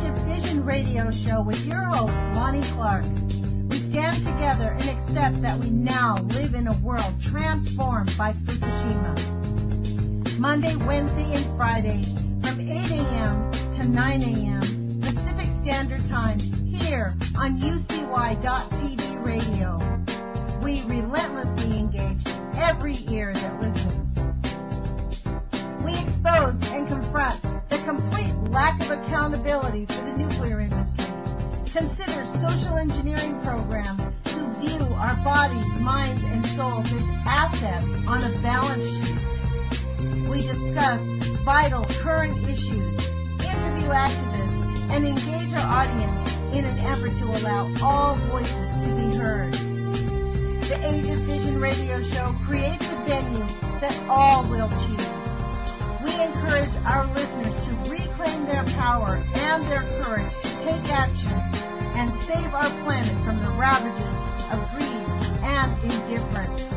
of Vision radio show with your host, Lonnie Clark. We stand together and accept that we now live in a world transformed by Fukushima. Monday, Wednesday, and Friday from 8 a.m. to 9 a.m. Pacific Standard Time here on UCY.TV radio. We relentlessly engage every ear that listens. We expose and confront the complete lack of accountability for the nuclear industry. Consider social engineering programs who view our bodies, minds, and souls as assets on a balance sheet. We discuss vital current issues, interview activists, and engage our audience in an effort to allow all voices to be heard. The Age of Vision radio show creates a venue that all will choose. We encourage our listeners to reclaim their power and their courage to take action and save our planet from the ravages of greed and indifference.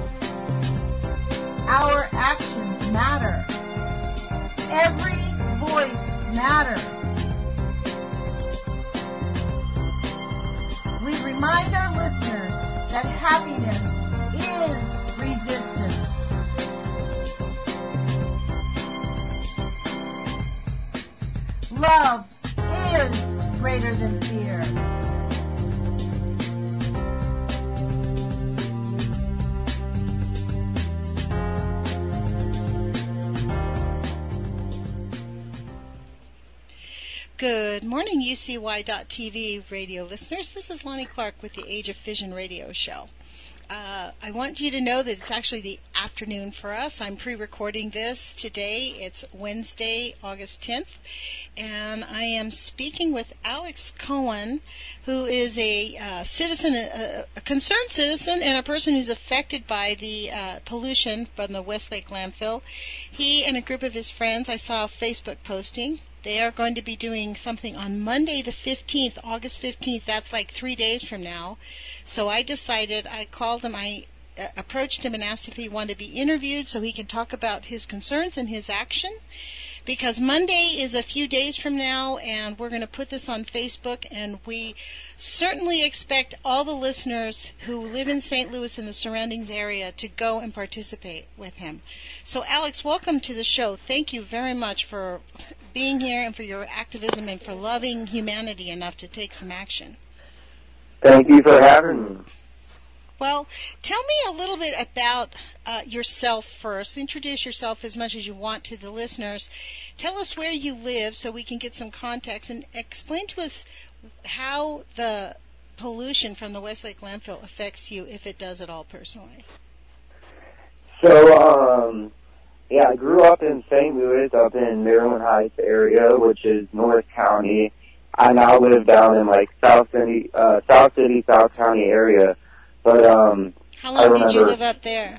Our actions matter. Every voice matters. We remind our listeners that happiness is resistance. Love is greater than fear. Good morning, UCY.TV radio listeners. This is Lonnie Clark with the Age of Vision radio show. I want you to know that it's actually the afternoon for us. I'm pre-recording this today. It's Wednesday, August 10th, and I am speaking with Alex Cohen, who is a citizen, a concerned citizen, and a person who's affected by the pollution from the Westlake landfill. He and a group of his friends, I saw a Facebook posting. They are going to be doing something on Monday the 15th, August 15th. That's like 3 days from now. So I decided, I called him, I approached him and asked if he wanted to be interviewed so he can talk about his concerns and his action. Because Monday is a few days from now, and we're going to put this on Facebook, and we certainly expect all the listeners who live in St. Louis and the surroundings area to go and participate with him. So, Alex, welcome to the show. Thank you very much for being here and for your activism and for loving humanity enough to take some action. Thank you for having me. Well, tell me a little bit about yourself first. Introduce yourself as much as you want to the listeners. Tell us where you live so we can get some context, and explain to us how the pollution from the Westlake landfill affects you, if it does at all personally. So, yeah, I grew up in St. Louis, up in Maryland Heights area, which is North County. I now live down in like South County area. But how long did you live up there?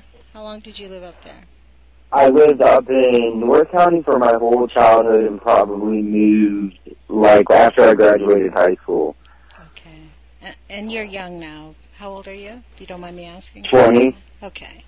I lived up in North County for my whole childhood and probably moved like after I graduated high school. Okay. And you're young now. How old are you, if you don't mind me asking? 20. Okay.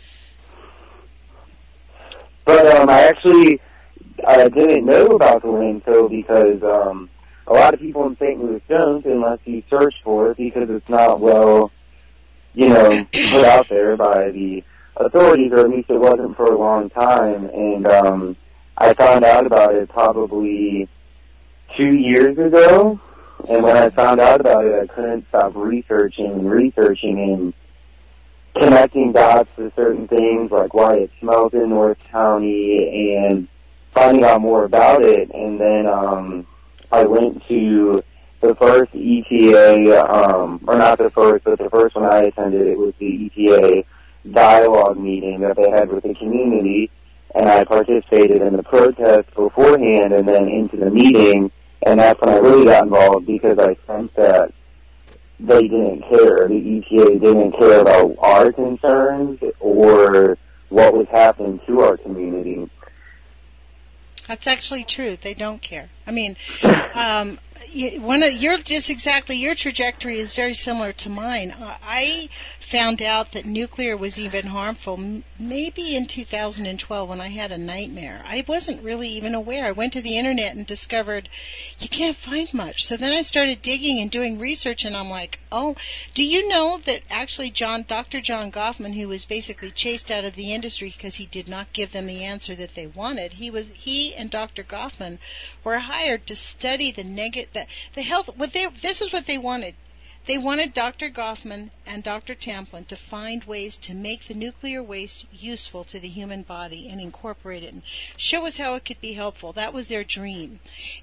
But I actually didn't know about the landfill because a lot of people in St. Louis don't unless you search for it, because it's not well, put out there by the authorities, or at least it wasn't for a long time. And I found out about it probably 2 years ago. And when I found out about it, I couldn't stop researching and connecting dots to certain things, like why it smells in North County, and finding out more about it. And then I went to the first EPA, or not the first, but the first one I attended. It was the EPA dialogue meeting that they had with the community, and I participated in the protest beforehand and then into the meeting, and that's when I really got involved, because I sensed that they didn't care. The EPA didn't care about our concerns or what was happening to our community. That's actually true. They don't care. I mean, Your trajectory is very similar to mine. I found out that nuclear was even harmful maybe in 2012 when I had a nightmare. I wasn't really even aware. I went to the internet and discovered you can't find much. So then I started digging and doing research, and I'm like, oh, do you know that actually Dr. John Goffman, who was basically chased out of the industry because he did not give them the answer that they wanted, he and Dr. Goffman were hired to study the health. This is what they wanted. They wanted Dr. Goffman and Dr. Tamplin to find ways to make the nuclear waste useful to the human body and incorporate it and show us how it could be helpful. That was their dream.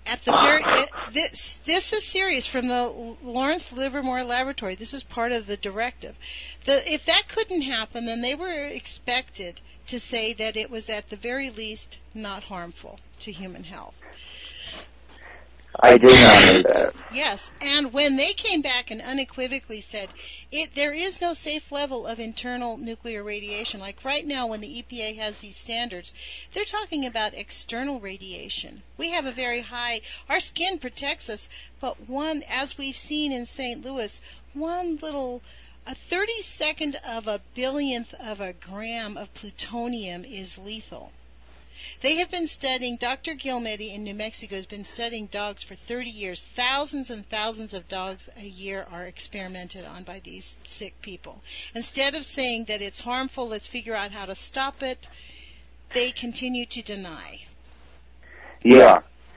This is serious from the Lawrence Livermore Laboratory. This is part of the directive. If that couldn't happen, then they were expected to say that it was at the very least not harmful to human health. I did not know that. Yes, and when they came back and unequivocally said there is no safe level of internal nuclear radiation, like right now when the EPA has these standards, they're talking about external radiation. We have a very high, our skin protects us, but as we've seen in St. Louis, a 32nd of a billionth of a gram of plutonium is lethal. They have been studying, Dr. Gilmedi in New Mexico has been studying dogs for 30 years. Thousands and thousands of dogs a year are experimented on by these sick people. Instead of saying that it's harmful, let's figure out how to stop it, they continue to deny. Yeah.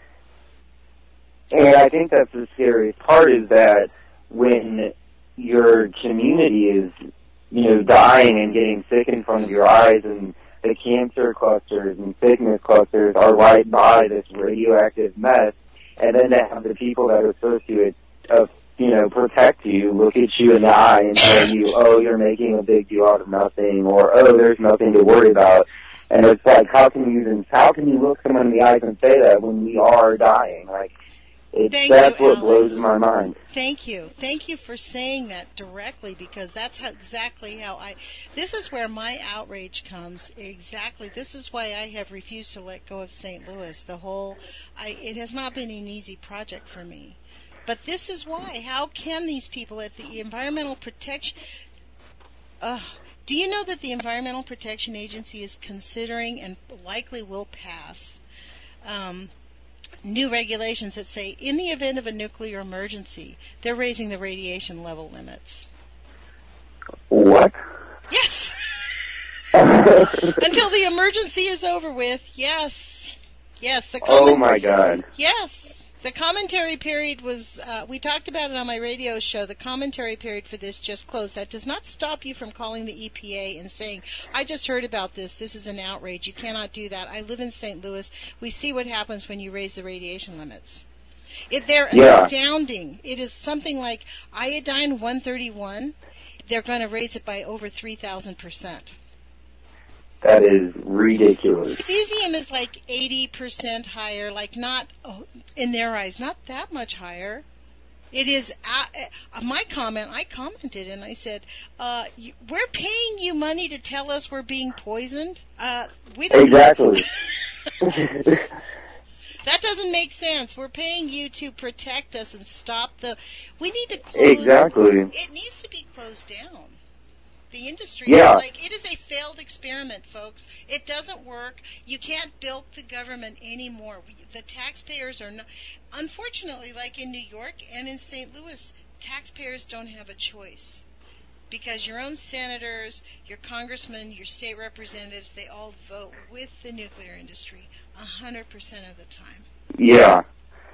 And I think that's the scariest part is that when your community is, dying and getting sick in front of your eyes, and the cancer clusters and sickness clusters are right by this radioactive mess, and then to have the people that are supposed to, protect you, look at you in the eye and tell you, oh, you're making a big deal out of nothing, or, oh, there's nothing to worry about. And it's like, how can you look someone in the eyes and say that when we are dying? Like, that's what blows my mind. Thank you. Thank you for saying that directly, because that's exactly how this is where my outrage comes. Exactly. This is why I have refused to let go of St. Louis. It has not been an easy project for me. But this is why. How can these people at the Environmental Protection... do you know that the Environmental Protection Agency is considering and likely will pass new regulations that say in the event of a nuclear emergency, they're raising the radiation level limits? What? Yes. Until the emergency is over with. Yes. Oh my God. Yes. The commentary period was, we talked about it on my radio show, the commentary period for this just closed. That does not stop you from calling the EPA and saying, I just heard about this is an outrage, you cannot do that. I live in St. Louis, we see what happens when you raise the radiation limits. They're astounding. It is something like iodine 131, they're going to raise it by over 3,000%. That is ridiculous. Cesium is like 80% higher, in their eyes, not that much higher. It is, I commented and I said, we're paying you money to tell us we're being poisoned? We don't. Exactly. That doesn't make sense. We're paying you to protect us and stop we need to close. Exactly. It needs to be closed down. The industry, it is a failed experiment, folks. It doesn't work. You can't bilk the government anymore. The taxpayers are not, unfortunately, like in New York and in St. Louis, taxpayers don't have a choice. Because your own senators, your congressmen, your state representatives, they all vote with the nuclear industry 100% of the time. Yeah.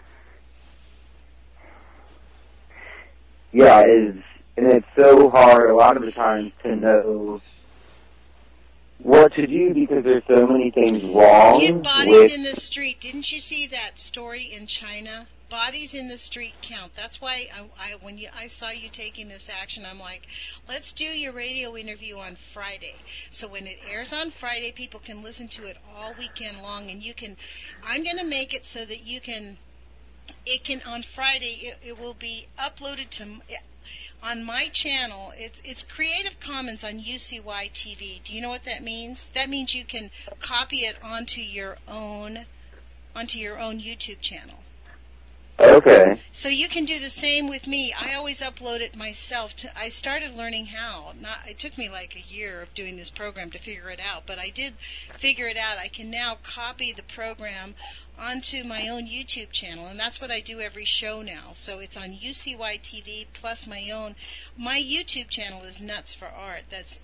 Yeah, and it's so hard a lot of the times to know what to do because there's so many things wrong. Get bodies in the street. Didn't you see that story in China? Bodies in the street count. That's why when I saw you taking this action, I'm like, let's do your radio interview on Friday. So when it airs on Friday, people can listen to it all weekend long, and I'm going to make it so that on Friday, it will be uploaded on my channel. It's Creative Commons on UCY TV. Do you know what that means? That means you can copy it onto your own YouTube channel. Okay. So you can do the same with me. I always upload it myself. I started learning how. It took me like a year of doing this program to figure it out, but I did figure it out. I can now copy the program onto my own YouTube channel, and that's what I do every show now. So it's on UCY TV plus my own. My YouTube channel is Nuts for Art. That's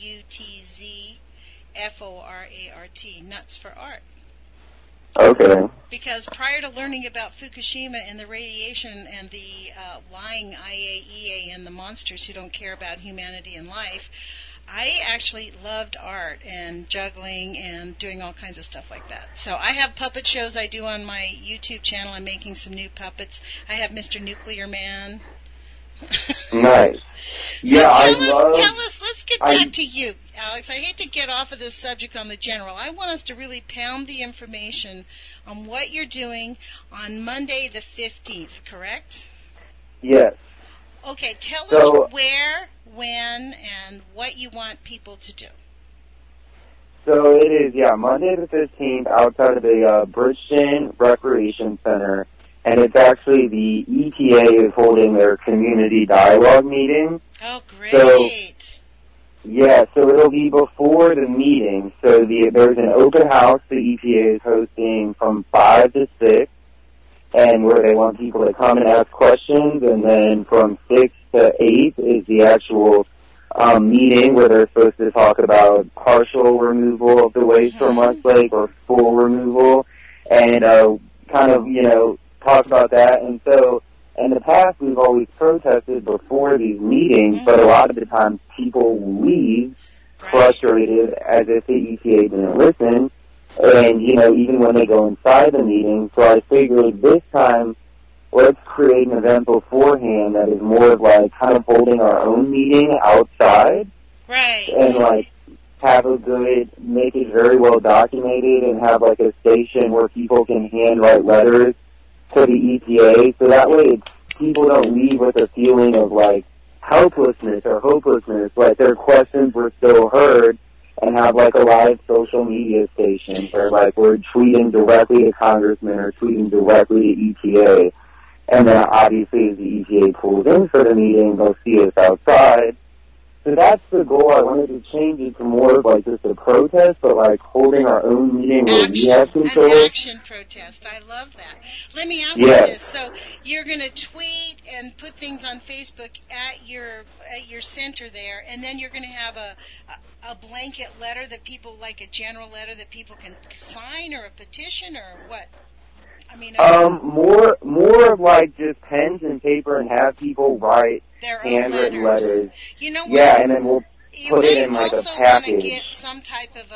NUTZFORART, Nuts for Art. Okay. Because prior to learning about Fukushima and the radiation and the lying IAEA and the monsters who don't care about humanity and life, I actually loved art and juggling and doing all kinds of stuff like that. So I have puppet shows I do on my YouTube channel. I'm making some new puppets. I have Mr. Nuclear Man. Nice. So yeah, tell us, let's get back to you, Alex. I hate to get off of this subject on the general. I want us to really pound the information on what you're doing on Monday the 15th, correct? Yes. Okay, tell us where, when, and what you want people to do. So it is, Monday the 15th outside of the Bridgeton Recreation Center. And it's actually the EPA is holding their community dialogue meeting. Oh, great. So it'll be before the meeting. So there's an open house the EPA is hosting from 5 to 6, and where they want people to come and ask questions. And then from 6 to 8 is the actual meeting where they're supposed to talk about partial removal of the waste from West Lake or full removal, and kind of, talk about that. And so in the past, we've always protested before these meetings, but a lot of the times people leave frustrated as if the EPA didn't listen, and, even when they go inside the meeting. So I figured this time, let's create an event beforehand that is more of like kind of holding our own meeting outside. Right. And make it very well documented, and have like a station where people can handwrite letters to the EPA, so that way people don't leave with a feeling of like helplessness or hopelessness, like their questions were still heard, and have like a live social media station where like we're tweeting directly to congressmen or tweeting directly to EPA, and then obviously as the EPA pulls in for the meeting, they'll see us outside. So that's the goal. I wanted to change it to more of like just a protest, but like holding our own meeting where we have control. An action protest. I love that. Let me ask you this. So you're going to tweet and put things on Facebook at your center there, and then you're going to have a blanket letter that people, like a general letter that people can sign, or a petition, or what? I mean, more of like just pens and paper, and have people write their handwritten letters. You know what? Yeah, and then we'll put it in like a package. You also want to get some type of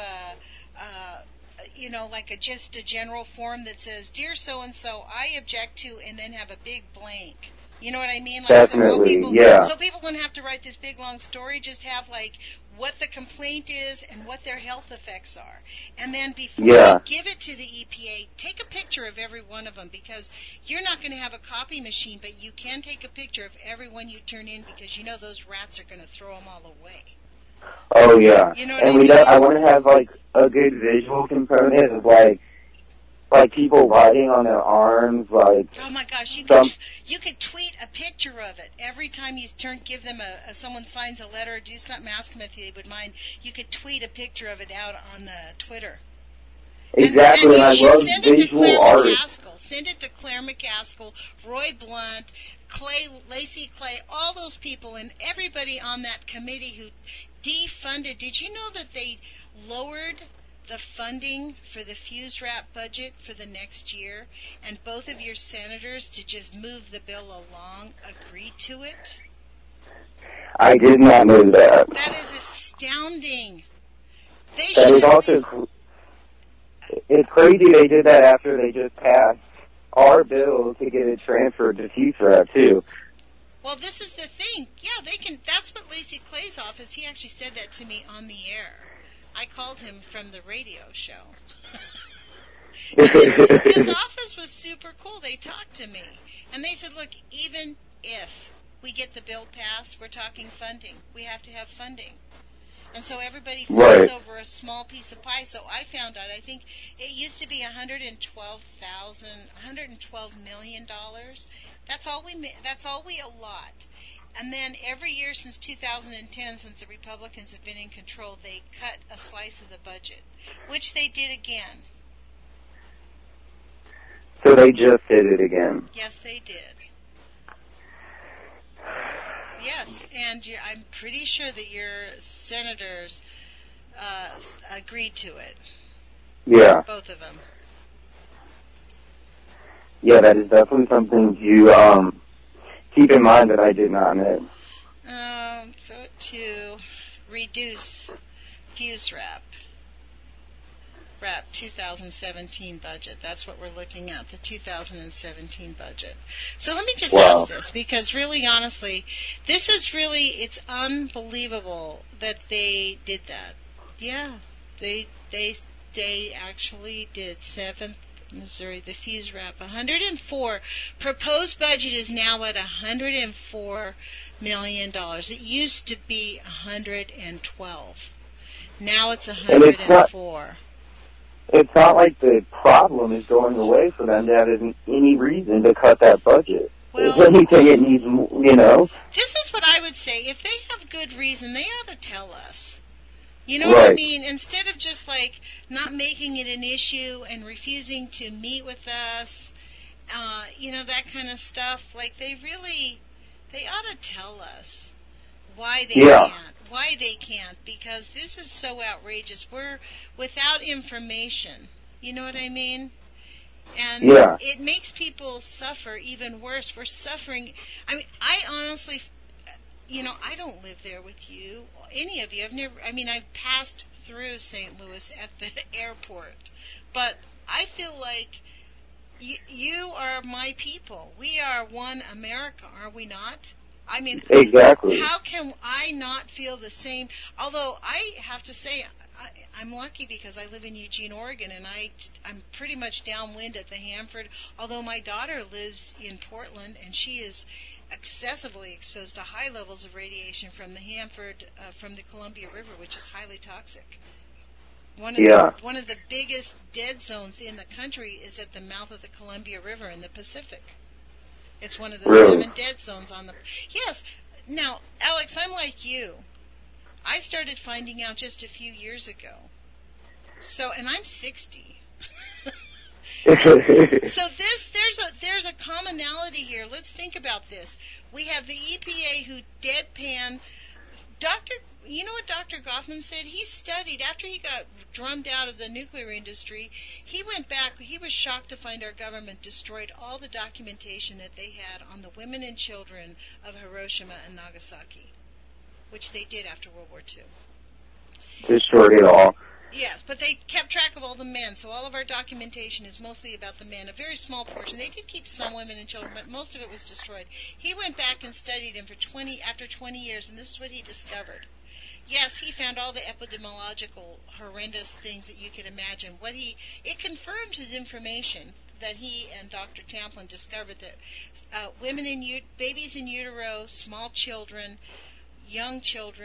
just a general form that says, "Dear so-and-so, I object to," and then have a big blank. You know what I mean? Like, definitely, So people don't have to write this big, long story. Just have, like, what the complaint is and what their health effects are. And then before you give it to the EPA, take a picture of every one of them, because you're not going to have a copy machine, but you can take a picture of every one you turn in, because you know those rats are going to throw them all away. Oh, yeah. You know what I mean? I want to have, like, a good visual component of, like people writing on their arms, like. Oh my gosh, you could tweet a picture of it every time you give them someone signs a letter or do something, ask them if they would mind. You could tweet a picture of it out on the Twitter. Exactly, and I love visual art. Send it to Claire McCaskill, Roy Blunt, Lacey Clay, all those people, and everybody on that committee who defunded. Did you know that they lowered the funding for the fuse wrap budget for the next year, and both of your senators, to just move the bill along, agreed to it? I did not know that. That is astounding. It's crazy they did that after they just passed our bill to get it transferred to fuse wrap too. Well, this is the thing. Yeah, they can. That's what Lacey Clay's office. He actually said that to me on the air. I called him from the radio show. His office was super cool. They talked to me. And they said, look, even if we get the bill passed, we're talking funding. We have to have funding. And so everybody fights over a small piece of pie. So I found out, I think it used to be $112 million. That's all we allot. And then every year since 2010, since the Republicans have been in control, they cut a slice of the budget, which they did again. So they just did it again. Yes, they did. Yes, and I'm pretty sure that your senators agreed to it. Yeah. Both of them. Yeah, that is definitely something to keep in mind that I did not know. Vote to reduce fuse wrap 2017 budget. That's what we're looking at, the 2017 budget. So let me just ask this, because really, honestly, it's unbelievable that they did that. Yeah, they actually did. 7th Missouri, the fuse wrap, 104. Proposed budget is now at $104 million. It used to be 112. Now it's 104. It's not like the problem is going away for them to have any reason to cut that budget. Well, if anything, it needs, This is what I would say. If they have good reason, they ought to tell us. You know what I mean? Instead of just like not making it an issue and refusing to meet with us, that kind of stuff. Like they ought to tell us why they can't, because this is so outrageous. We're without information. You know what I mean? And it makes people suffer even worse. We're suffering. I mean, I honestly, I don't live there with you, any of you. I've passed through St. Louis at the airport, but I feel like you are my people. We are one America, are we not? I mean, exactly. How can I not feel the same? Although I have to say, I'm lucky because I live in Eugene, Oregon, and I'm pretty much downwind at the Hanford. Although my daughter lives in Portland, and she is excessively exposed to high levels of radiation from the Hanford, from the Columbia River, which is highly toxic. One of the biggest dead zones in the country is at the mouth of the Columbia River in the Pacific. It's one of the 7 dead zones on the... Yes. Now, Alex, I'm like you. I started finding out just a few years ago. And I'm 60. So there's a commonality here. Let's think about this. We have the EPA who deadpan... You know what Dr. Goffman said? He studied, after he got drummed out of the nuclear industry, he went back, he was shocked to find our government destroyed all the documentation that they had on the women and children of Hiroshima and Nagasaki, which they did after World War II. Destroyed it all. Yes, but they kept track of all the men, so all of our documentation is mostly about the men, a very small portion. They did keep some women and children, but most of it was destroyed. He went back and studied them after 20 years, and this is what he discovered. Yes, he found all the epidemiological horrendous things that you could imagine. It confirmed his information that he and Dr. Tamplin discovered that babies in utero, small children, young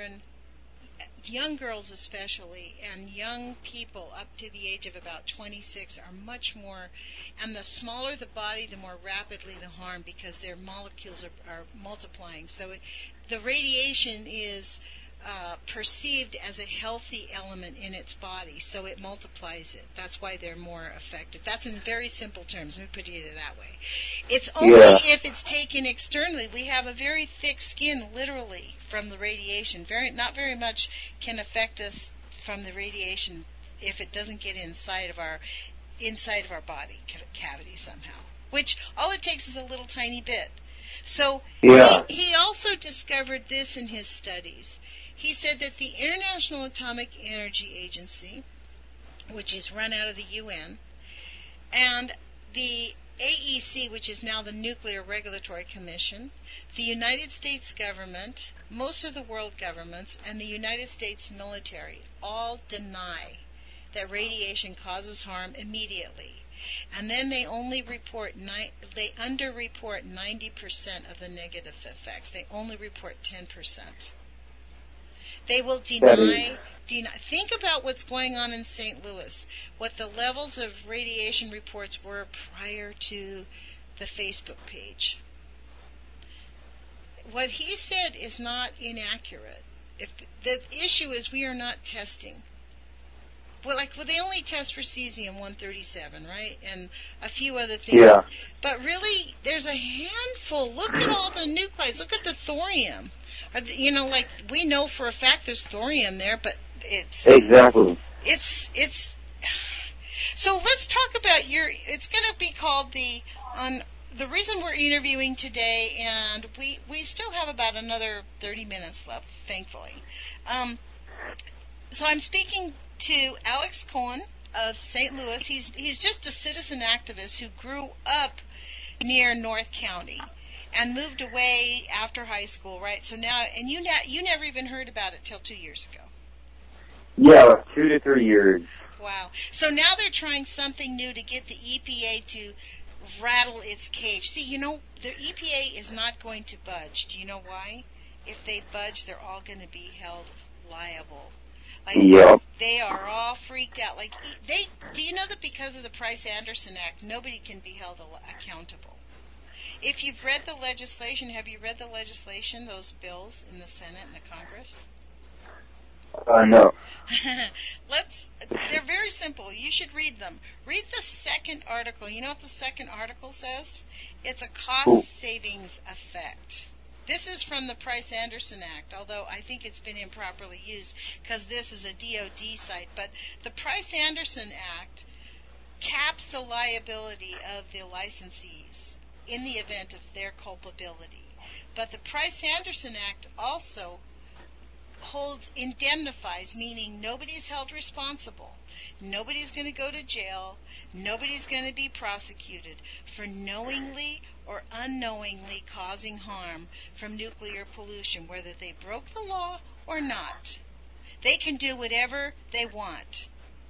girls especially, and young people up to the age of about 26 are much more, and the smaller the body, the more rapidly the harm, because their molecules are multiplying. So the radiation is perceived as a healthy element in its body, so it multiplies it. That's why they're more effective. That's in very simple terms. Let me put it that way. It's only if it's taken externally. We have a very thick skin, literally, from the radiation. Not very much can affect us from the radiation if it doesn't get inside of our body cavity somehow. Which all it takes is a little tiny bit. So he also discovered this in his studies. He said that the International Atomic Energy Agency, which is run out of the UN, and the AEC, which is now the Nuclear Regulatory Commission, the United States government, most of the world governments, and the United States military all deny that radiation causes harm immediately. And then they underreport 90% of the negative effects. They only report 10%. They will deny. Think about what's going on in St. Louis, what the levels of radiation reports were prior to the Facebook page. What he said is not inaccurate. If the issue is we are not testing. Well, they only test for cesium-137, right? And a few other things. Yeah. But really, there's a handful. Look at all the nuclides. Look at the thorium. We know for a fact there's thorium there, but it's... Exactly. It's... So let's talk about it's going to be called the reason we're interviewing today, and we still have about another 30 minutes left, thankfully. So I'm speaking to Alex Cohen of St. Louis. He's just a citizen activist who grew up near North County and moved away after high school, right? So now, and you never even heard about it till 2 years ago. Yeah, 2 to 3 years. Wow. So now they're trying something new to get the EPA to rattle its cage. See, the EPA is not going to budge. Do you know why? If they budge, they're all going to be held liable. Yep. They are all freaked out. Do you know that because of the Price-Anderson Act, nobody can be held accountable? If you've read the legislation, have you read the legislation, those bills in the Senate and the Congress? No. They're very simple. You should read them. Read the second article. You know what the second article says? It's a cost savings effect. This is from the Price-Anderson Act, although I think it's been improperly used because this is a DOD site. But the Price-Anderson Act caps the liability of the licensees in the event of their culpability. But the Price-Anderson Act also indemnifies, meaning nobody's held responsible. Nobody's going to go to jail. Nobody's going to be prosecuted for knowingly or unknowingly causing harm from nuclear pollution, whether they broke the law or not. They can do whatever they want.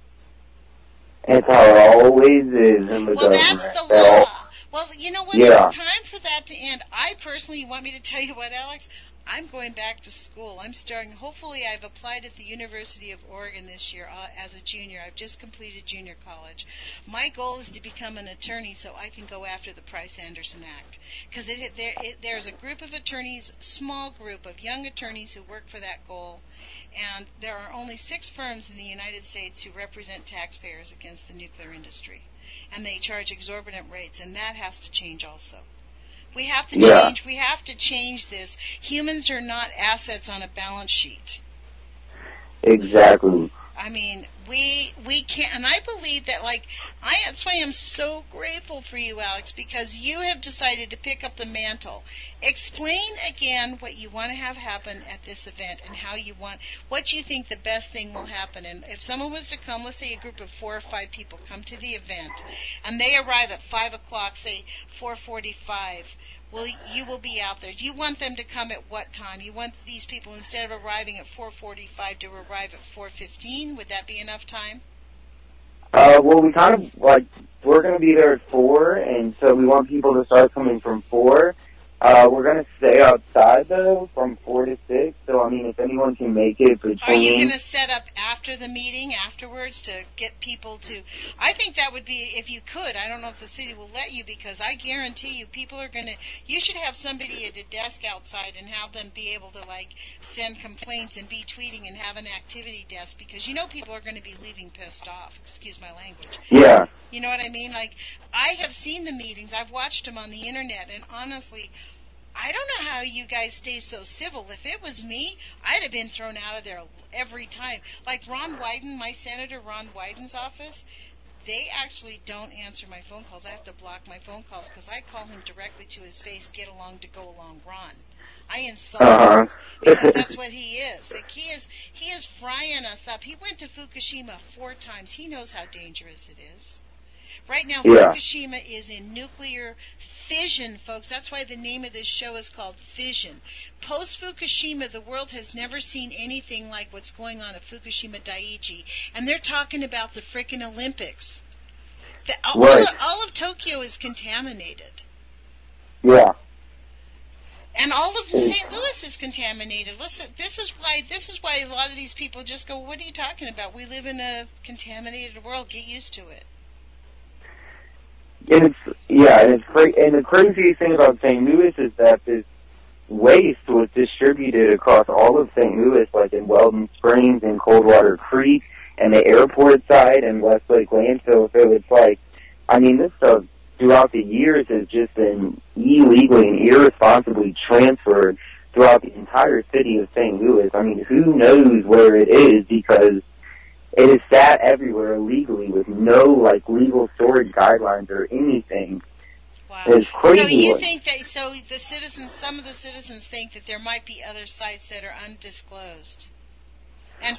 That's how it always is in the government. Well, that's the law. Well, you know what? Yeah. It's time for that to end. I personally, you want me to tell you what, Alex? I'm going back to school. I'm starting, hopefully I've applied at the University of Oregon this year as a junior. I've just completed junior college. My goal is to become an attorney so I can go after the Price-Anderson Act. Because there's a group of attorneys, small group of young attorneys who work for that goal. And there are only 6 firms in the United States who represent taxpayers against the nuclear industry. And they charge exorbitant rates, and that has to change also. We have to change. Yeah. We have to change this. Humans are not assets on a balance sheet. Exactly. I mean, we can't, and I believe that, that's why I'm so grateful for you, Alex, because you have decided to pick up the mantle. Explain again what you want to have happen at this event and what you think the best thing will happen. And if someone was to come, let's say a group of 4 or 5 people come to the event, and they arrive at 5 o'clock, say 4:45, you will be out there. Do you want them to come at what time? You want these people, instead of arriving at 4:45, to arrive at 4:15? Would that be enough time? Well, we kind of, we're going to be there at 4, and so we want people to start coming from 4. We're going to stay outside, though, from 4 to 6, so, I mean, if anyone can make it between... Are you going to set up after the meeting, afterwards, to get people to... I think that would be, if you could, I don't know if the city will let you, because I guarantee you, people are going to... You should have somebody at a desk outside and have them be able to, send complaints and be tweeting and have an activity desk, because people are going to be leaving pissed off, excuse my language. Yeah. You know what I mean? I have seen the meetings, I've watched them on the internet, and honestly... I don't know how you guys stay so civil. If it was me, I'd have been thrown out of there every time. Like Ron Wyden, my Senator Ron Wyden's office, they actually don't answer my phone calls. I have to block my phone calls because I call him directly to his face, get along to go along, Ron. I insult him because that's what he is. He is frying us up. He went to Fukushima 4 times. He knows how dangerous it is. Right now, Fukushima is in nuclear fission, folks. That's why the name of this show is called Fission. Post-Fukushima, the world has never seen anything like what's going on at Fukushima Daiichi. And they're talking about the frickin' Olympics. All of Tokyo is contaminated. Yeah. And all of St. Louis is contaminated. Listen, this is why a lot of these people just go, "What are you talking about? We live in a contaminated world. Get used to it." And and the craziest thing about St. Louis is that this waste was distributed across all of St. Louis, like in Weldon Springs and Coldwater Creek and the airport side and Westlake Landfill. So it's like, I mean, this stuff throughout the years has just been illegally and irresponsibly transferred throughout the entire city of St. Louis. I mean, who knows where it is, because it is sat everywhere illegally with no, like, legal storage guidelines or anything. Wow. It's crazy. So you think that, some of the citizens think that there might be other sites that are undisclosed? And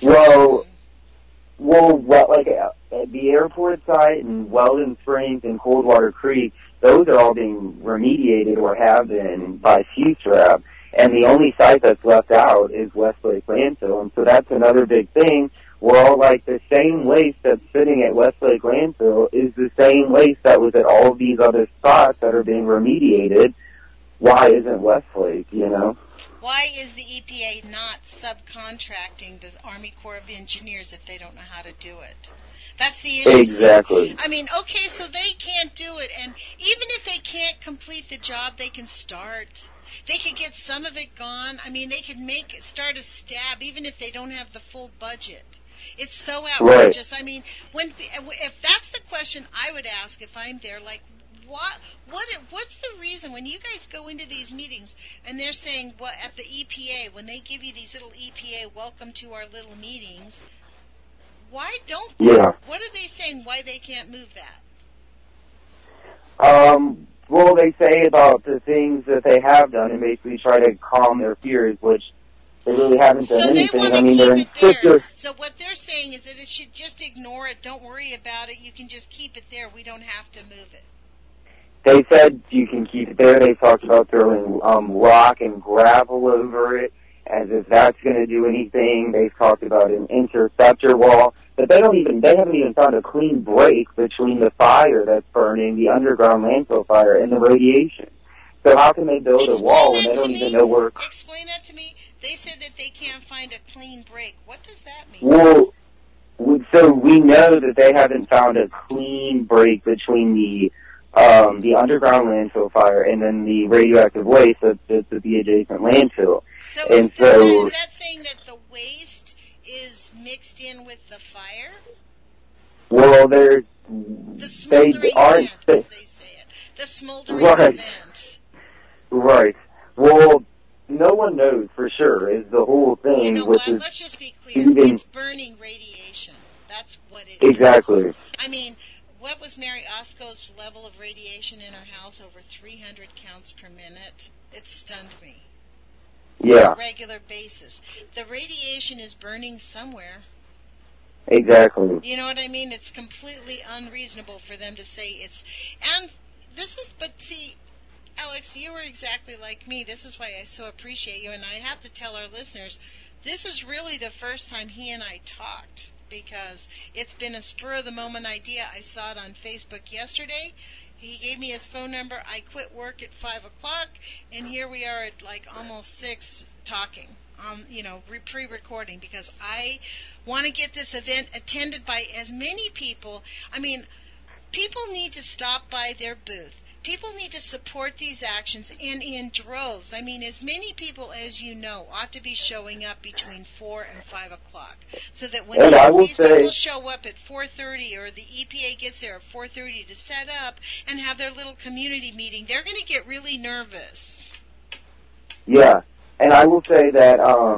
the airport site and Weldon Springs and Coldwater Creek, those are all being remediated or have been by FUSRAP, and the only site that's left out is Westlake Landfill, and so that's another big thing. Well, like, the same waste that's sitting at Westlake Landfill is the same waste that was at all of these other spots that are being remediated. Why isn't Westlake, you know? Why is the EPA not subcontracting the Army Corps of Engineers if they don't know how to do it? That's the issue. Exactly. I mean, okay, so they can't do it, and even if they can't complete the job, they can start. They could get some of it gone. I mean, they could start a stab, even if they don't have the full budget. It's so outrageous. Right. I mean, if that's the question I would ask if I'm there, like, what's the reason when you guys go into these meetings and they're saying, well, at the EPA, when they give you these little EPA welcome to our little meetings, why don't they? Yeah. What are they saying why they can't move that? Well, they say about the things that they have done and basically try to calm their fears, which they really haven't done anything. I mean, they're in there. So what they're saying is that it should just ignore it. Don't worry about it. You can just keep it there. We don't have to move it. They said you can keep it there. They talked about throwing rock and gravel over it as if that's going to do anything. They've talked about an interceptor wall. But they haven't even found a clean break between the fire that's burning, the underground landfill fire, and the radiation. So how can they build a wall when they don't even know where... Explain that to me. They said that they can't find a clean break. What does that mean? Well, so we know that they haven't found a clean break between the underground landfill fire and then the radioactive waste that's at the adjacent landfill. So is that saying that the waste is mixed in with the fire? Well, the smoldering event, as they say it. The smoldering event. Right. Well, no one knows for sure is the whole thing. You know what? Let's just be clear. It's burning radiation. That's what it is. Exactly. I mean, what was Mary Osco's level of radiation in her house? Over 300 counts per minute. It stunned me. Yeah. On a regular basis. The radiation is burning somewhere. Exactly. You know what I mean? It's completely unreasonable for them to say it's... But see, Alex, you were exactly like me. This is why I so appreciate you. And I have to tell our listeners, this is really the first time he and I talked, because it's been a spur-of-the-moment idea. I saw it on Facebook yesterday. He gave me his phone number. I quit work at 5 o'clock, and here we are at like almost 6 talking, pre-recording, because I want to get this event attended by as many people. I mean, people need to stop by their booth. People need to support these actions, and in droves. I mean, as many people as you know ought to be showing up between 4 and 5 o'clock, so that when these people show up at 4:30, or the EPA gets there at 4:30 to set up and have their little community meeting, they're going to get really nervous. Yeah, and I will say that,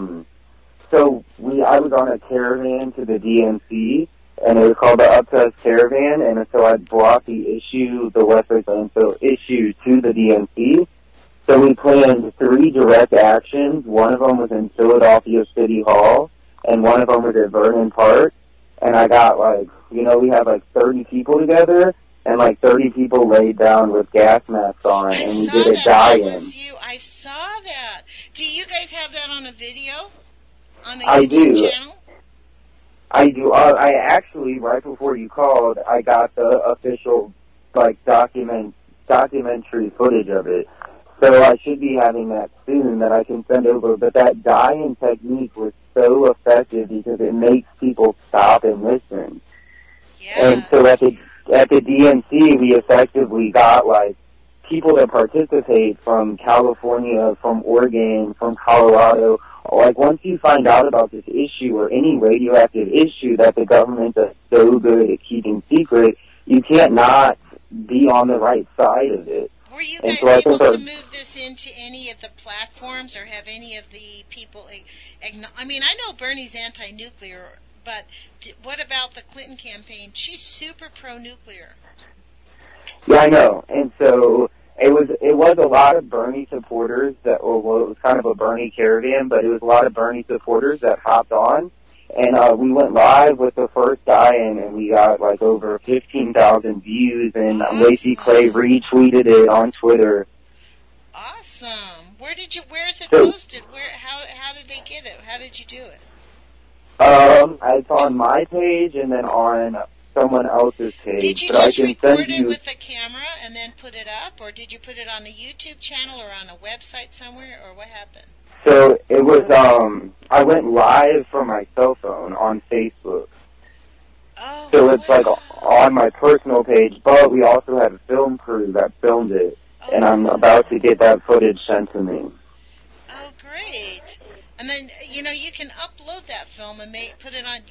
I was on a caravan to the DNC, and it was called the Up to Us Caravan, and so I brought the Westlake Landfill issue to the DNC. So we planned 3 direct actions. One of them was in Philadelphia City Hall, and one of them was at Vernon Park. And I got we had 30 people together, and 30 people laid down with gas masks on, and we did a die-in. I saw that. Do you guys have that on a video? On a YouTube channel? I do. I actually, right before you called, I got the official, documentary footage of it. So I should be having that soon that I can send over. But that die-in technique was so effective because it makes people stop and listen. Yes. And so at the DNC, we effectively got, like, people that participate from California, from Oregon, from Colorado. Like, once you find out about this issue or any radioactive issue that the government is so good at keeping secret, you can't not be on the right side of it. Were you guys able to move this into any of the platforms, or have any of the people... I mean, I know Bernie's anti-nuclear, but what about the Clinton campaign? She's super pro-nuclear. Yeah, I know. And so it was a lot of Bernie supporters it was kind of a Bernie caravan, but it was a lot of Bernie supporters that hopped on. And we went live with the first die-in, and we got like over 15,000 views, and Lacey Clay retweeted it on Twitter. Awesome. Where is it posted? How did they get it? How did you do it? It's on my page and then on someone else's page. Did you just record it with a camera and then put it up, or did you put it on a YouTube channel or on a website somewhere, or what happened? So it was, I went live from my cell phone on Facebook. Oh, so it's like on my personal page, but we also had a film crew that filmed it, and I'm about to get that footage sent to me. Oh, great. And then, you can upload that film and put it on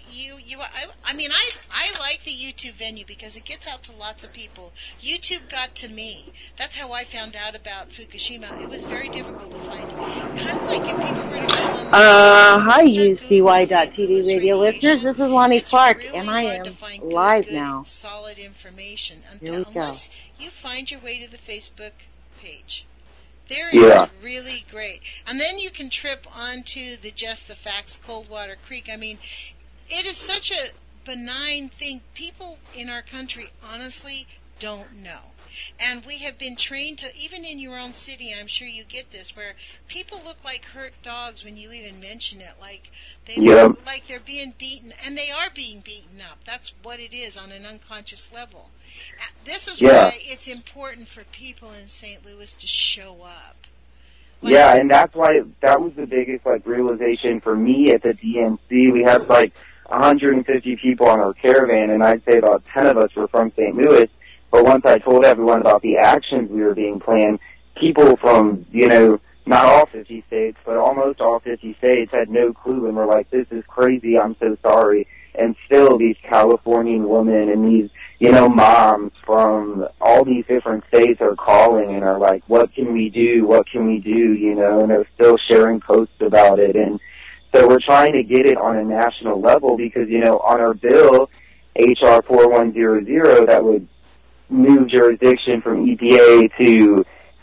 I like the YouTube venue because it gets out to lots of people. YouTube got to me. That's how I found out about Fukushima. It was very difficult to find. Kind of like if people were to go on hi, UCY.TV radio listeners. This is Lonnie Clark, and I am live now. Solid information unless you find your way to the Facebook page. There it is really great. And then you can trip onto the Just the Facts Coldwater Creek. I mean, it is such a benign thing. People in our country honestly don't know. And we have been trained to, even in your own city, I'm sure you get this, where people look like hurt dogs when you even mention it. Like they look like they're being beaten, and they are being beaten up. That's what it is on an unconscious level. This is why it's important for people in St. Louis to show up. And that's why that was the biggest realization for me at the DNC. We had 150 people on our caravan, and I'd say about 10 of us were from St. Louis. But once I told everyone about the actions we were being planned, people from, not all 50 states, but almost all 50 states had no clue and were like, this is crazy, I'm so sorry. And still these Californian women and these, moms from all these different states are calling and are like, what can we do? What can we do? And they're still sharing posts about it. And so we're trying to get it on a national level because, on our bill, HR 4100, that would move jurisdiction from EPA to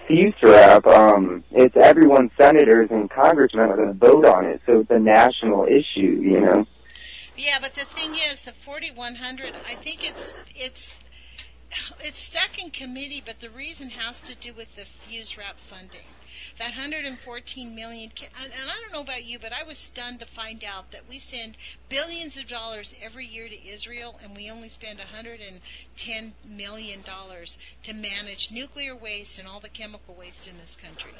CSRAP, it's everyone's senators and congressmen are going to vote on it, so it's a national issue, Yeah, but the thing is, the 4100, I think it's stuck in committee, but the reason has to do with the FUSRAP funding. That $114 million, and I don't know about you, but I was stunned to find out that we send billions of dollars every year to Israel, and we only spend $110 million to manage nuclear waste and all the chemical waste in this country.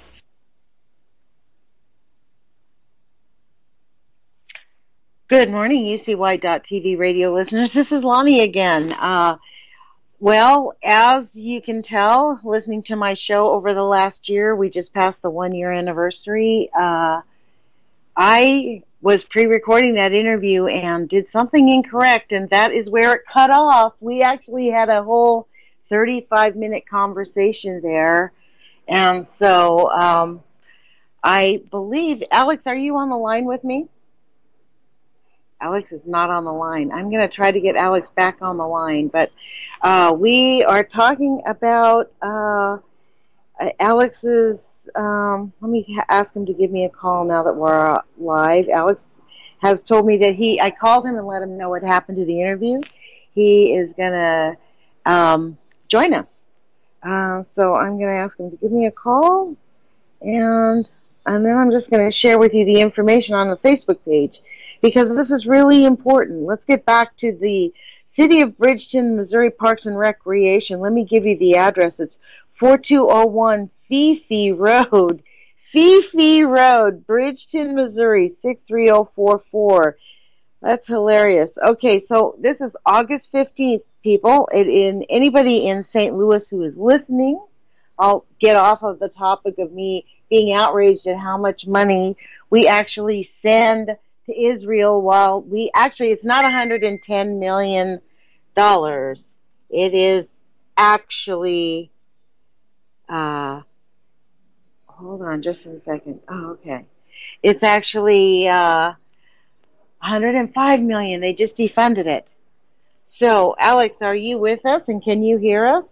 Good morning, UCY.TV radio listeners. This is Lonnie again. Well, as you can tell, listening to my show over the last year, we just passed the 1-year anniversary. I was pre-recording that interview and did something incorrect, and that is where it cut off. We actually had a whole 35-minute conversation there. And so I believe, Alex, are you on the line with me? Alex is not on the line. I'm going to try to get Alex back on the line, but we are talking about Alex's, let me ask him to give me a call now that we're live. Alex has told me that I called him and let him know what happened to the interview. He is going to join us. So I'm going to ask him to give me a call, and then I'm just going to share with you the information on the Facebook page, because this is really important. Let's get back to the City of Bridgeton, Missouri Parks and Recreation. Let me give you the address. It's 4201 Fifi Road. Fifi Road, Bridgeton, Missouri, 63044. That's hilarious. Okay, so this is August 15th, people. Anybody in St. Louis who is listening, I'll get off of the topic of me being outraged at how much money we actually send to Israel it's not $110 million. It is actually, hold on just a second. Oh, okay. It's actually, $105 million. They just defunded it. So, Alex, are you with us and can you hear us?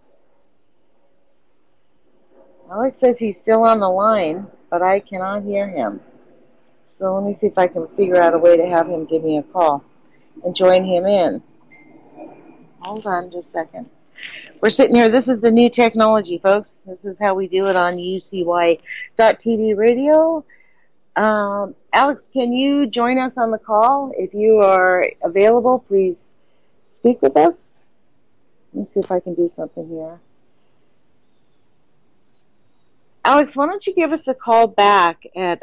Alex says he's still on the line, but I cannot hear him. So let me see if I can figure out a way to have him give me a call and join him in. Hold on just a second. We're sitting here. This is the new technology, folks. This is how we do it on UCY.TV radio. Alex, can you join us on the call? If you are available, please speak with us. Let me see if I can do something here. Alex, why don't you give us a call back at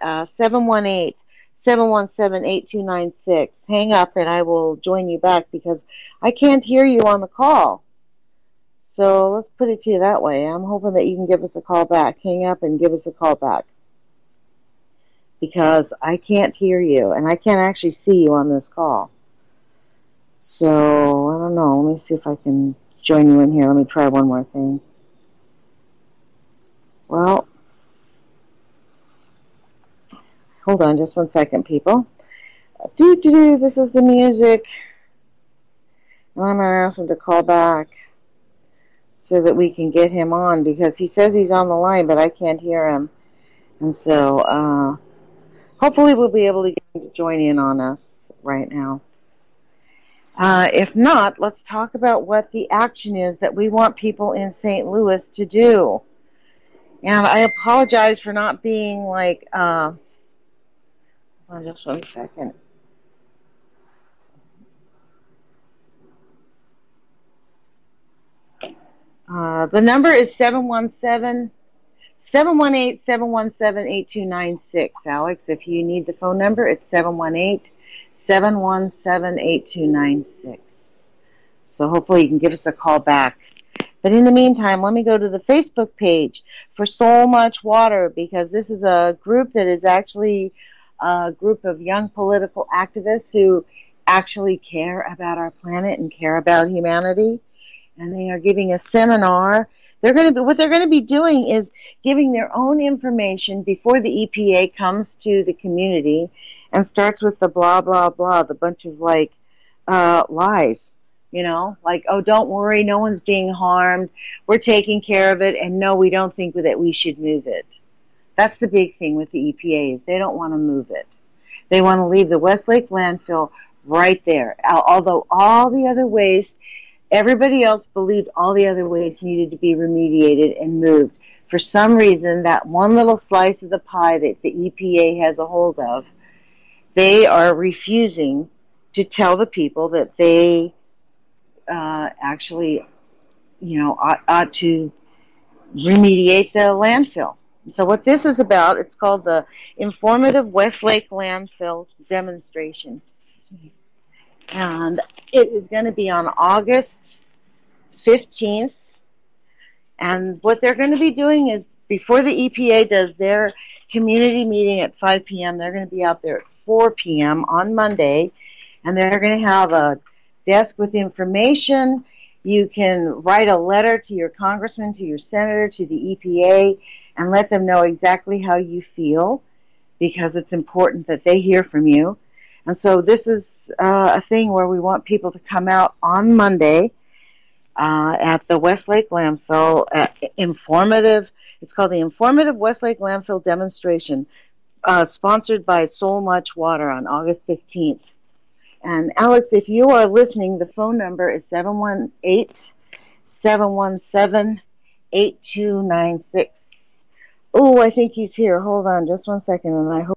718-717-8296. Hang up and I will join you back because I can't hear you on the call. So let's put it to you that way. I'm hoping that you can give us a call back. Hang up and give us a call back. Because I can't hear you and I can't actually see you on this call. So, I don't know. Let me see if I can join you in here. Let me try one more thing. Well, hold on just 1 second, people. This is the music. I'm going to ask him to call back so that we can get him on because he says he's on the line, but I can't hear him. And so, hopefully we'll be able to get him to join in on us right now. If not, let's talk about what the action is that we want people in St. Louis to do. And I apologize for not being like, hold on just 1 second. The number is 718-717-8296. Alex, if you need the phone number, it's 718-717-8296. So hopefully you can give us a call back. But in the meantime, let me go to the Facebook page for So Much Water because this is a group that is actually a group of young political activists who actually care about our planet and care about humanity. And they are giving a seminar. What they're going to be doing is giving their own information before the EPA comes to the community and starts with the blah, blah, blah, the bunch of lies. You know, like, oh, don't worry, no one's being harmed. We're taking care of it. And no, we don't think that we should move it. That's the big thing with the EPA is they don't want to move it. They want to leave the Westlake landfill right there. Although all the other waste, everybody else believed all the other waste needed to be remediated and moved. For some reason, that one little slice of the pie that the EPA has a hold of, they are refusing to tell the people that they actually, ought to remediate the landfill. So what this is about, it's called the Informative Westlake Landfill Demonstration. And it is going to be on August 15th. And what they're going to be doing is, before the EPA does their community meeting at 5 p.m., they're going to be out there at 4 p.m. on Monday, and they're going to have a desk with information. You can write a letter to your congressman, to your senator, to the EPA, and let them know exactly how you feel, because it's important that they hear from you. And so this is a thing where we want people to come out on Monday at the Westlake Landfill It's called the Informative Westlake Landfill Demonstration, sponsored by So Much Water on August 15th. And Alex, if you are listening, the phone number is 718-717-8296. Oh, I think he's here. Hold on just 1 second, and I hope.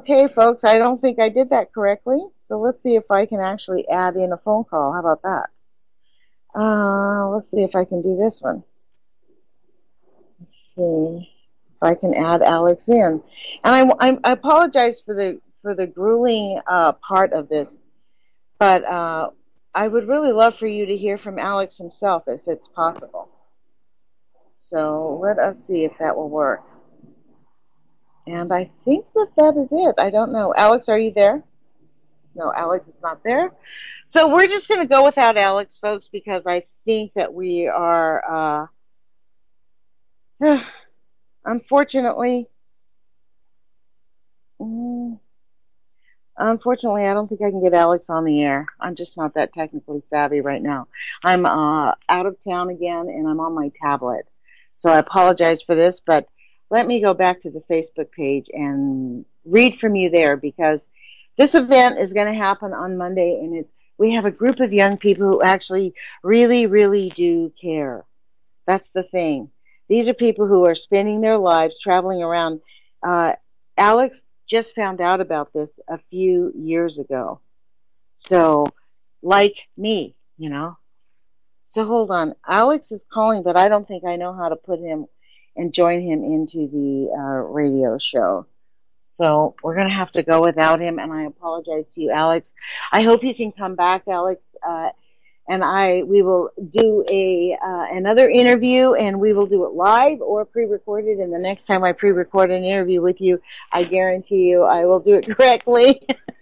Okay, folks, I don't think I did that correctly. So let's see if I can actually add in a phone call. How about that? Let's see if I can do this one. Let's see if I can add Alex in. And I apologize for the grueling part of this, but I would really love for you to hear from Alex himself if it's possible. So let us see if that will work. And I think that is it. I don't know. Alex, are you there? No, Alex is not there. So we're just going to go without Alex, folks, because I think that we are, unfortunately, I don't think I can get Alex on the air. I'm just not that technically savvy right now. I'm out of town again, and I'm on my tablet. So I apologize for this, but let me go back to the Facebook page and read from you there, because this event is going to happen on Monday, and we have a group of young people who actually really, really do care. That's the thing. These are people who are spending their lives traveling around. Alex just found out about this a few years ago. So, like me, you know. So hold on. Alex is calling, but I don't think I know how to put him and join him into the radio show. So we're going to have to go without him, and I apologize to you, Alex. I hope you can come back, Alex, and we will do another interview, and we will do it live or pre-recorded, and the next time I pre-record an interview with you, I guarantee you I will do it correctly.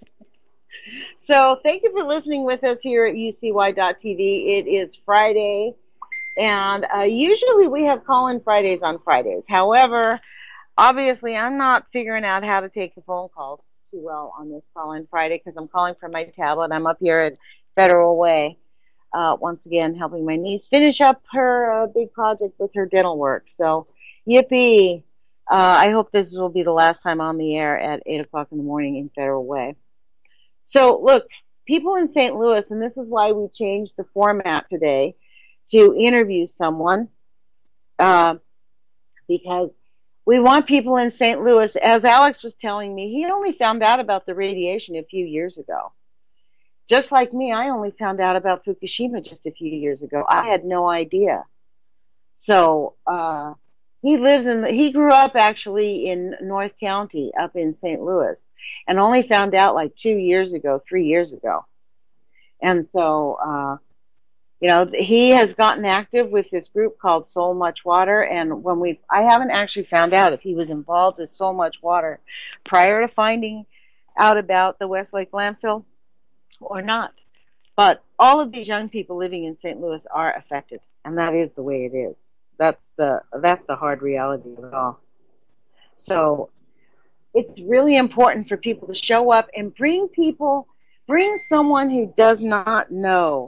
So thank you for listening with us here at UCY.TV. It is Friday, and usually we have call-in Fridays on Fridays. However, obviously I'm not figuring out how to take the phone calls too well on this call-in Friday because I'm calling from my tablet. I'm up here at Federal Way, once again helping my niece finish up her big project with her dental work. So, yippee! I hope this will be the last time on the air at 8 o'clock in the morning in Federal Way. So, look, people in St. Louis, and this is why we changed the format today to interview someone, because we want people in St. Louis. As Alex was telling me, he only found out about the radiation a few years ago. Just like me, I only found out about Fukushima just a few years ago. I had no idea. So, he grew up actually in North County up in St. Louis, and only found out like 3 years ago. And so, he has gotten active with this group called So Much Water, and I haven't actually found out if he was involved with So Much Water prior to finding out about the Westlake landfill or not. But all of these young people living in St. Louis are affected, and that is the way it is. That's the hard reality of it all. So it's really important for people to show up and bring someone who does not know,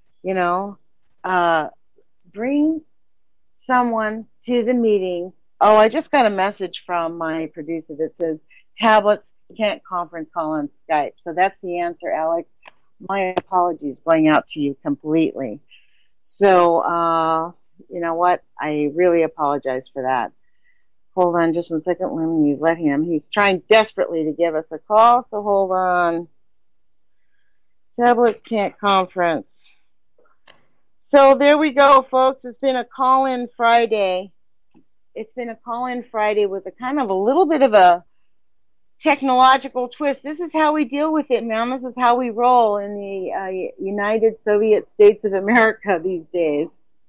bring someone to the meeting. Oh, I just got a message from my producer that says tablets can't conference call on Skype. So that's the answer, Alex. My apologies going out to you completely. So, you know what? I really apologize for that. Hold on just 1 second. Let me let him. He's trying desperately to give us a call, so hold on. Tablets can't conference. So there we go, folks. It's been a call-in Friday. It's been a call-in Friday with a kind of a little bit of a technological twist. This is how we deal with it, man. This is how we roll in the United Soviet States of America these days.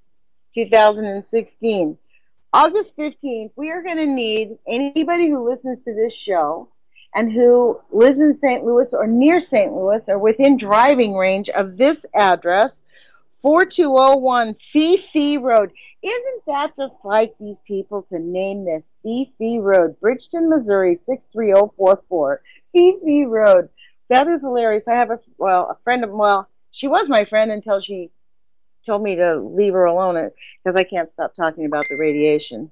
2016. August 15th, we are going to need anybody who listens to this show and who lives in St. Louis or near St. Louis or within driving range of this address, 4201 Fee Road. Isn't that just like these people to name this Fee Road, Bridgeton, Missouri, 63044. Fee Road. That is hilarious. I have a friend of, she was my friend until she told me to leave her alone because I can't stop talking about the radiation.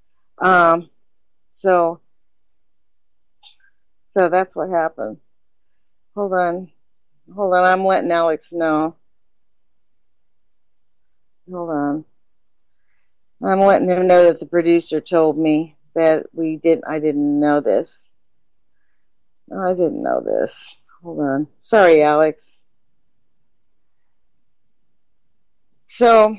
So that's what happened. Hold on. I'm letting Alex know. Hold on. I'm letting him know that the producer told me that I didn't know this. Oh, I didn't know this. Hold on. Sorry, Alex. So,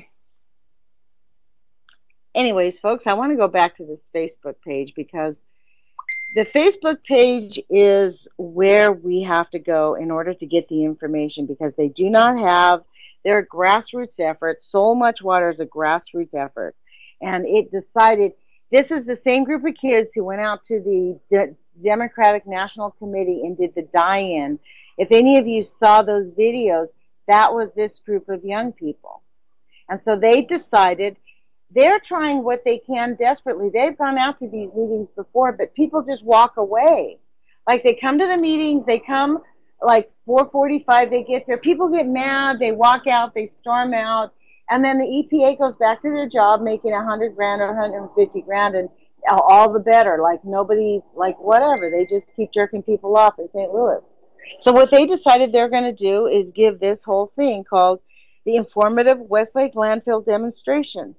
anyways, folks, I want to go back to this Facebook page because the Facebook page is where we have to go in order to get the information because they do not have their grassroots effort. So Much Water is a grassroots effort. And it decided, this is the same group of kids who went out to the Democratic National Committee and did the die-in. If any of you saw those videos, that was this group of young people. And so they decided they're trying what they can desperately. They've gone out to these meetings before, but people just walk away. Like they come to the meetings, they come like 4:45, they get there. People get mad, they walk out, they storm out, and then the EPA goes back to their job making $100 grand or $150 grand, and all the better. Like nobody, like whatever. They just keep jerking people off in St. Louis. So what they decided they're going to do is give this whole thing called the Informative Westlake Landfill Demonstration.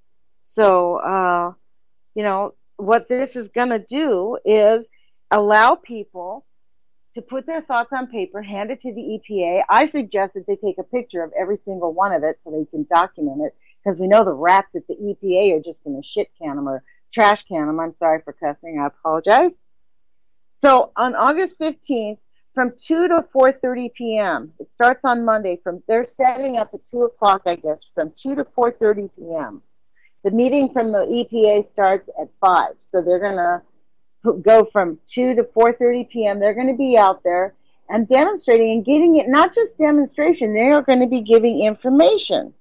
So, what this is going to do is allow people to put their thoughts on paper, hand it to the EPA. I suggest that they take a picture of every single one of it so they can document it, because we know the rats at the EPA are just going to shit can them or trash can them. I'm sorry for cussing. I apologize. So on August 15th, from 2 to 4:30 p.m., it starts on Monday. They're setting up at 2 o'clock, I guess, from 2 to 4:30 p.m. The meeting from the EPA starts at 5, so they're going to go from 2 to 4:30 p.m. They're going to be out there and demonstrating and getting it, not just demonstration, they are going to be giving information.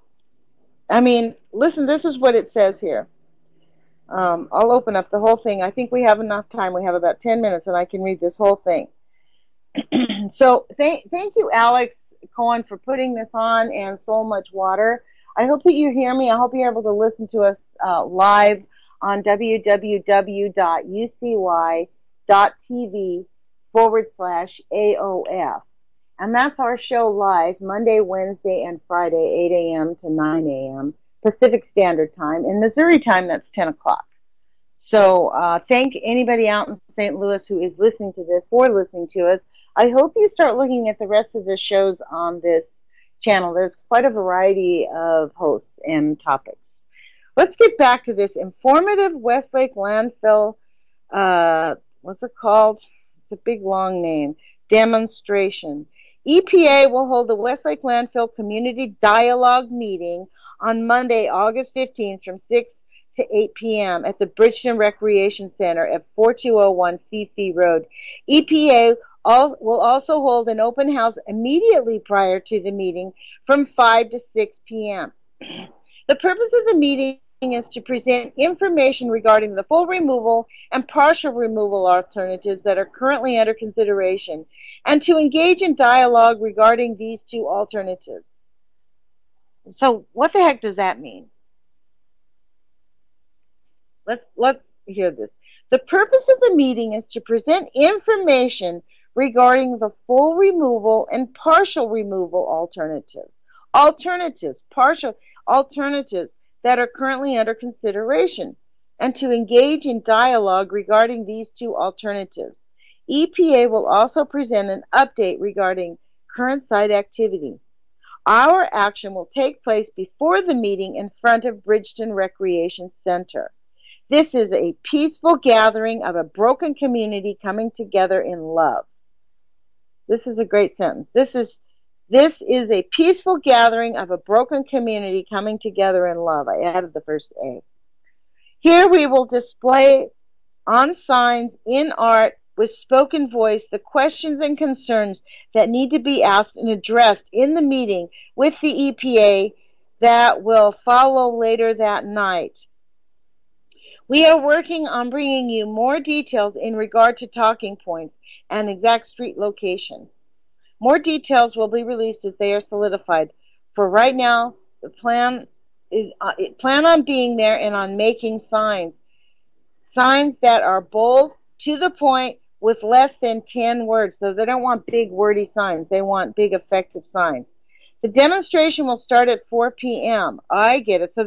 I mean, listen, this is what it says here. I'll open up the whole thing. I think we have enough time. We have about 10 minutes, and I can read this whole thing. So thank you, Alex Cohen, for putting this on, and So Much Water. I hope that you hear me. I hope you're able to listen to us live on www.ucy.tv/AOF. And that's our show live Monday, Wednesday, and Friday, 8 a.m. to 9 a.m. Pacific Standard Time. In Missouri time, that's 10 o'clock. So thank anybody out in St. Louis who is listening to this for listening to us. I hope you start looking at the rest of the shows on this channel. There's quite a variety of hosts and topics. Let's get back to this Informative Westlake Landfill, what's it called? It's a big long name. Demonstration. EPA will hold the Westlake Landfill Community Dialogue Meeting on Monday, August 15th from 6 to 8 p.m. at the Bridgeton Recreation Center at 4201 Fifi Road. EPA will also hold an open house immediately prior to the meeting from 5 to 6 p.m. The purpose of the meeting is to present information regarding the full removal and partial removal alternatives that are currently under consideration, and to engage in dialogue regarding these two alternatives. So what the heck does that mean? Let's hear this. The purpose of the meeting is to present information regarding the full removal and partial removal alternatives that are currently under consideration, and to engage in dialogue regarding these two alternatives. EPA will also present an update regarding current site activity. Our action will take place before the meeting in front of Bridgeton Recreation Center. This is a peaceful gathering of a broken community coming together in love. This is a great sentence. This is a peaceful gathering of a broken community coming together in love. I added the first A. Here we will display on signs, in art, with spoken voice, the questions and concerns that need to be asked and addressed in the meeting with the EPA that will follow later that night. We are working on bringing you more details in regard to talking points and exact street location. More details will be released as they are solidified. For right now, the plan on being there and on making signs that are bold, to the point, with less than 10 words. So they don't want big wordy signs. They want big effective signs. The demonstration will start at 4 p.m. I get it. So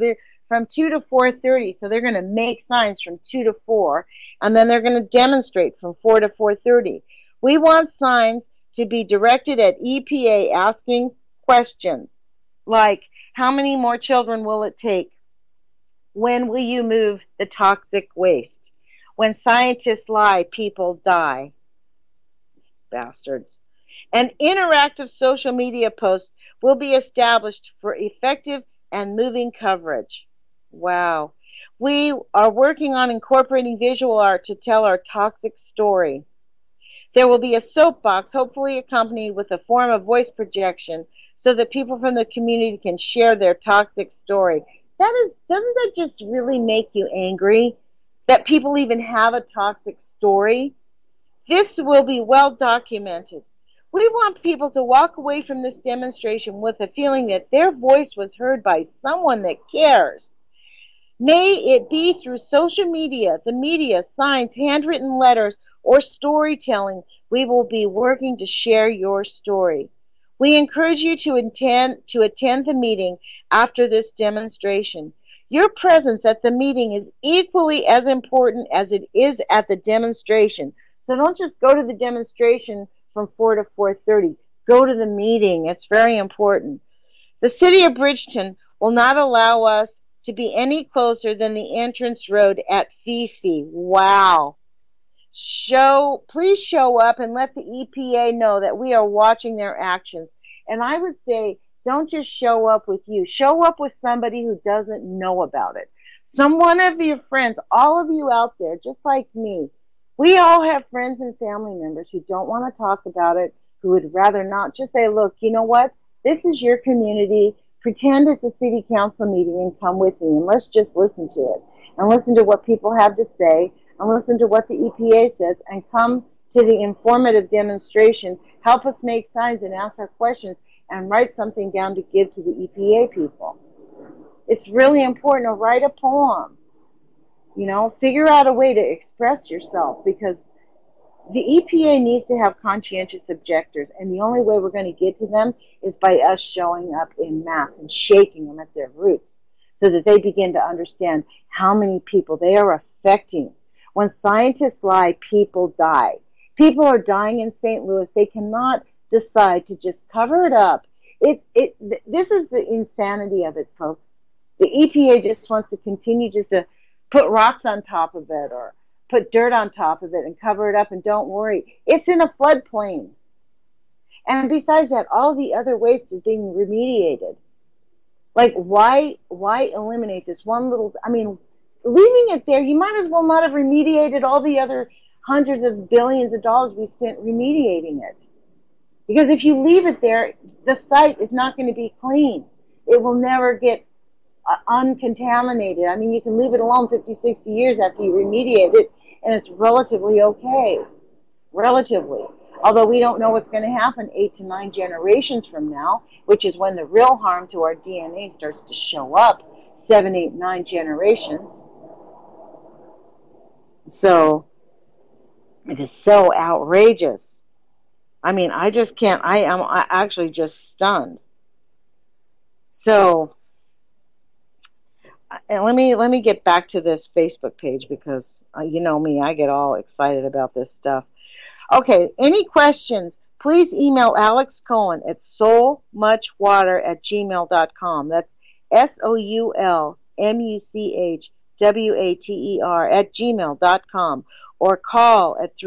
from 2 to 4:30. So they're going to make signs from 2 to 4, and then they're going to demonstrate from 4 to 4:30. We want signs to be directed at EPA asking questions like, how many more children will it take? When will you move the toxic waste? When scientists lie, people die. Bastards. An interactive social media post will be established for effective and moving coverage. Wow. We are working on incorporating visual art to tell our toxic story. There will be a soapbox, hopefully accompanied with a form of voice projection, so that people from the community can share their toxic story. Doesn't that just really make you angry? That people even have a toxic story? This will be well documented. We want people to walk away from this demonstration with a feeling that their voice was heard by someone that cares. May it be through social media, the media, signs, handwritten letters, or storytelling. We will be working to share your story. We encourage you to attend the meeting after this demonstration. Your presence at the meeting is equally as important as it is at the demonstration. So don't just go to the demonstration from 4 to 4:30. Go to the meeting. It's very important. The City of Bridgeton will not allow us to be any closer than the entrance road at Fifi. Wow. Please show up and let the EPA know that we are watching their actions. And I would say, don't just show up with you. Show up with somebody who doesn't know about it. One of your friends, all of you out there, just like me, we all have friends and family members who don't want to talk about it, who would rather not. Just say, look, you know what? This is your community. Pretend it's a city council meeting and come with me, and let's just listen to it and listen to what people have to say and listen to what the EPA says and come to the informative demonstration. Help us make signs and ask our questions and write something down to give to the EPA people. It's really important to write a poem. Figure out a way to express yourself, because the EPA needs to have conscientious objectors, and the only way we're going to get to them is by us showing up in mass and shaking them at their roots so that they begin to understand how many people they are affecting. When scientists lie, people die. People are dying in St. Louis. They cannot decide to just cover it up. This is the insanity of it, folks. The EPA just wants to continue just to put rocks on top of it or put dirt on top of it and cover it up, and don't worry. It's in a floodplain. And besides that, all the other waste is being remediated. Like, why eliminate this one little, leaving it there, you might as well not have remediated all the other hundreds of billions of dollars we spent remediating it. Because if you leave it there, the site is not going to be clean. It will never get uncontaminated. You can leave it alone 50, 60 years after you remediate it, and it's relatively okay. Relatively. Although we don't know what's going to happen 8 to 9 generations from now, which is when the real harm to our DNA starts to show up, 7, 8, 9 generations. So, it is so outrageous. I just can't, I am actually just stunned. So, and let me get back to this Facebook page, because you know me, I get all excited about this stuff. Okay, any questions, please email Alex Cohen at soulmuchwater@gmail.com. That's SOULMUCHWATER@gmail.com, or call at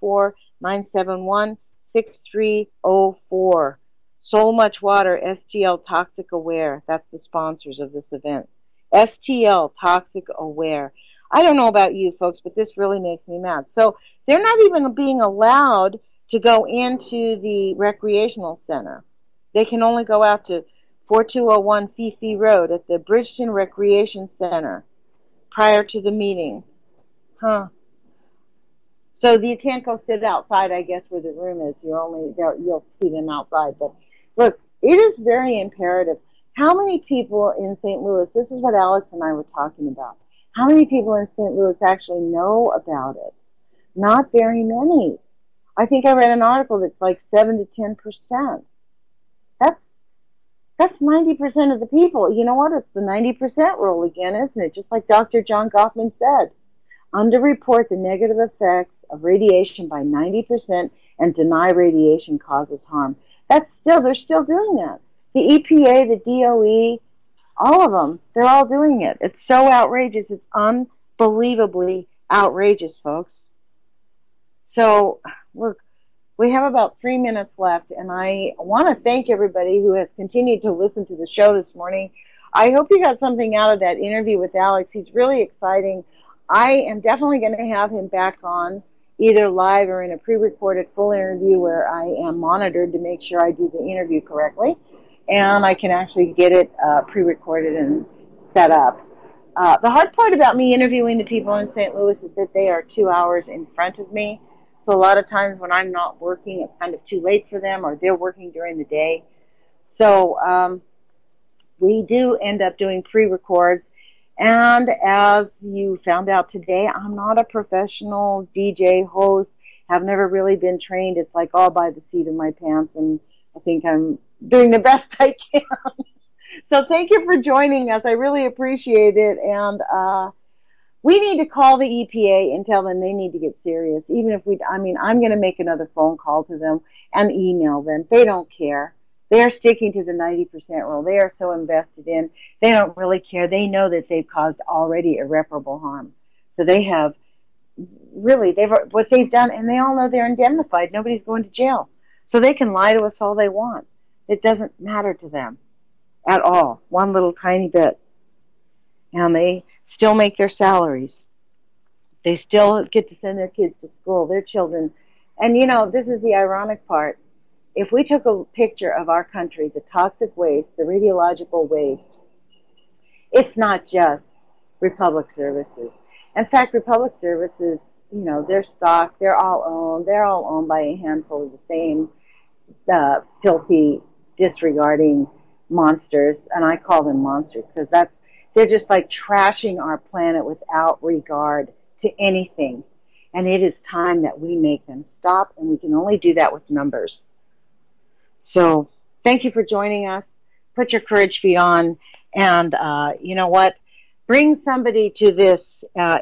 314-971-6304. Soul Much Water, STL Toxic Aware. That's the sponsors of this event. STL Toxic Aware. I don't know about you folks, but this really makes me mad. So they're not even being allowed to go into the recreational center. They can only go out to 4201 Fifi Road at the Bridgeton Recreation Center prior to the meeting. So you can't go sit outside, I guess, where the room is. You'll see them outside. But look, it is very imperative. How many people in St. Louis, this is what Alex and I were talking about, how many people in St. Louis actually know about it? Not very many. I think I read an article that's like 7 to 10%. That's 90% of the people. You know what? It's the 90% rule again, isn't it? Just like Dr. John Gottman said. Underreport the negative effects of radiation by 90% and deny radiation causes harm. They're still doing that. The EPA, the DOE, all of them, they're all doing it. It's so outrageous. It's unbelievably outrageous, folks. So, look, we have about 3 minutes left, and I want to thank everybody who has continued to listen to the show this morning. I hope you got something out of that interview with Alex. He's really exciting. I am definitely going to have him back on, either live or in a pre-recorded full interview where I am monitored to make sure I do the interview correctly, and I can actually get it pre-recorded and set up. The hard part about me interviewing the people in St. Louis is that they are 2 hours in front of me. So a lot of times when I'm not working, it's kind of too late for them, or they're working during the day. So we do end up doing pre-records. And as you found out today, I'm not a professional DJ host. Have never really been trained. It's like all by the seat of my pants, and I think I'm doing the best I can. So thank you for joining us. I really appreciate it. And we need to call the EPA and tell them they need to get serious. Even if I'm going to make another phone call to them and email them. They don't care. They're sticking to the 90% rule. They are so invested in. They don't really care. They know that they've caused already irreparable harm. So they have really, what they've done, and they all know they're indemnified. Nobody's going to jail. So they can lie to us all they want. It doesn't matter to them at all. One little tiny bit. And they still make their salaries. They still get to send their kids to school, their children. And, this is the ironic part. If we took a picture of our country, the toxic waste, the radiological waste, it's not just Republic Services. In fact, Republic Services, their stock, they're all owned by a handful of the same filthy, disregarding monsters. And I call them monsters because they're just like trashing our planet without regard to anything. And it is time that we make them stop, and we can only do that with numbers. So thank you for joining us. Put your courage feet on, and you know what? Bring somebody to this. Go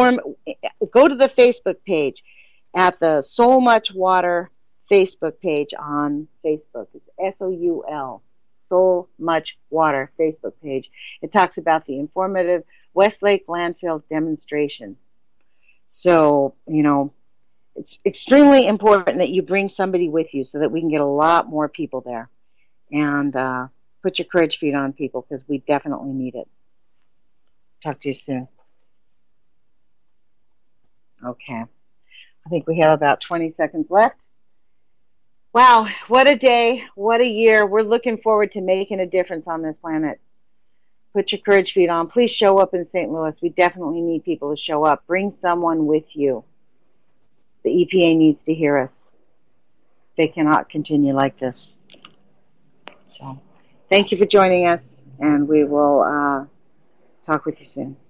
to the Facebook page at the So Much Water Facebook page on Facebook. It's SOUL. So Much Water Facebook page. It talks about the informative Westlake landfill demonstration. So, it's extremely important that you bring somebody with you so that we can get a lot more people there. And put your courage feet on, people, because we definitely need it. Talk to you soon. Okay. I think we have about 20 seconds left. Wow, what a day, what a year. We're looking forward to making a difference on this planet. Put your courage feet on. Please show up in St. Louis. We definitely need people to show up. Bring someone with you. The EPA needs to hear us. They cannot continue like this. So, thank you for joining us, and we will talk with you soon.